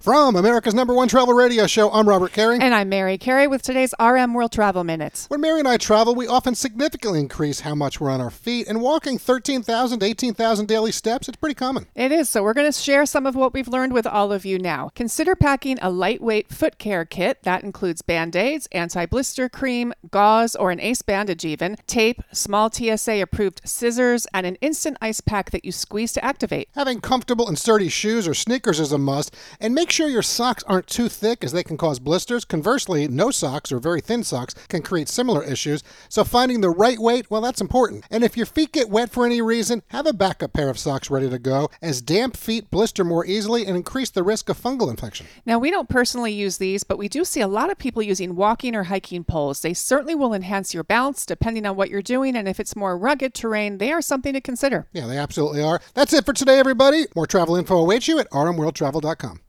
From America's #1 travel radio show, I'm Robert Carey. And I'm Mary Carey with today's RM World Travel Minutes. When Mary and I travel, we often significantly increase how much we're on our feet, and walking 13,000 to 18,000 daily steps, it's pretty common. It is, so we're going to share some of what we've learned with all of you now. Consider packing a lightweight foot care kit. That includes Band-Aids, anti-blister cream, gauze, or an ACE bandage even, tape, small TSA-approved scissors, and an instant ice pack that you squeeze to activate. Having comfortable and sturdy shoes or sneakers is a must, and make sure your socks aren't too thick as they can cause blisters. Conversely, no socks or very thin socks can create similar issues, so finding the right weight, well, that's important. And if your feet get wet for any reason, have a backup pair of socks ready to go, as damp feet blister more easily and increase the risk of fungal infection. Now, we don't personally use these, but we do see a lot of people using walking or hiking poles. They certainly will enhance your balance depending on what you're doing, and if it's more rugged terrain, they are something to consider. Yeah, they absolutely are. That's it for today, everybody. More travel info awaits you at rmworldtravel.com.